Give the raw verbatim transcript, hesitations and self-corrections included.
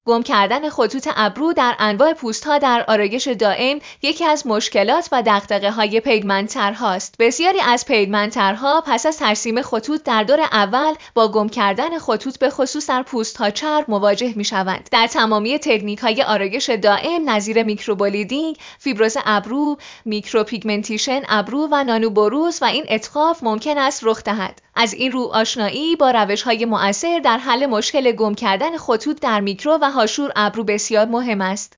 گم کردن خطوط ابرو در انواع پوست‌ها در آرایش دائم یکی از مشکلات و دغدغه‌های پیگمنت‌طرح‌هاست. بسیاری از پیگمنت‌طرح‌ها پس از ترسیم خطوط در دور اول با گم کردن خطوط به خصوص در پوست‌ها چرب مواجه می‌شوند. در تمامی تکنیک‌های آرایش دائم نظیر میکروبلیدینگ، فیبروز ابرو، میکروپیگمنتیشن ابرو و نانوبروز و این اتقاف ممکن است رخ دهد. از این رو آشنایی با روش‌های مؤثر در حل مشکل گم کردن خطوط در میکرو و هاشور ابرو بسیار مهم است.